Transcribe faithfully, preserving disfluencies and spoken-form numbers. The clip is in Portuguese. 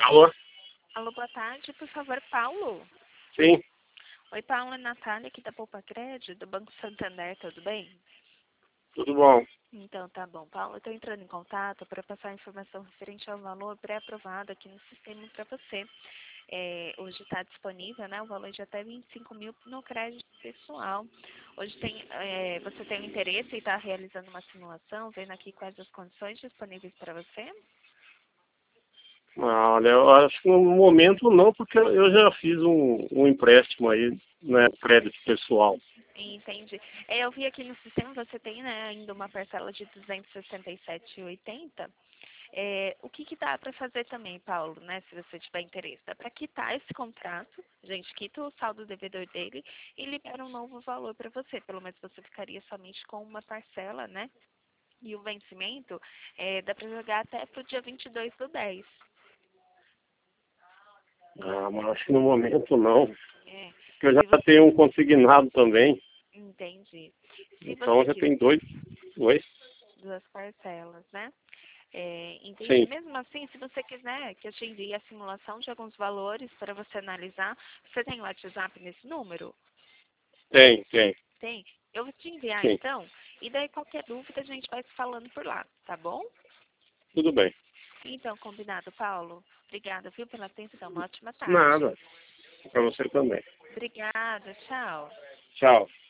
Alô? Alô, boa tarde, por favor, Paulo. Sim, Oi, Paulo, é Natália aqui da Poupa Crédito, do Banco Santander, tudo bem? tudo bom. Então, tá bom. Paulo, eu estou entrando em contato para passar a informação referente ao valor pré-aprovado aqui no sistema para você. É, hoje está disponível, né, o valor de até vinte e cinco mil no crédito pessoal. Hoje tem, é, você tem interesse em estar realizando uma simulação, vendo aqui quais as condições disponíveis para você? Ah, olha, eu acho que no momento não, porque eu já fiz um, um empréstimo aí, né, crédito pessoal. Entendi. É, eu vi aqui no sistema, você tem, né, ainda uma parcela de duzentos e sessenta e sete reais e oitenta centavos. É, o que que dá para fazer também, Paulo, né, se você tiver interesse? Dá para quitar esse contrato, a gente quita o saldo devedor dele e libera um novo valor para você. Pelo menos você ficaria somente com uma parcela, né? E o vencimento é, dá para jogar até para o dia vinte e dois do dez. Ah, mas acho que no momento não, É, porque eu já se você... tenho um consignado também, Entendi. Se então você já quiser tem dois. Oi? duas parcelas, né? É, entendi. Sim, Mesmo assim, se você quiser que eu te envie a simulação de alguns valores para você analisar, você tem o WhatsApp nesse número? tem, tem, Tem? Eu vou te enviar sim, então, e daí qualquer dúvida a gente vai se falando por lá, tá bom? tudo bem. Então, combinado, Paulo. Obrigada, viu, pela atenção. Uma ótima tarde. Nada, para você também. Obrigada, tchau. Tchau.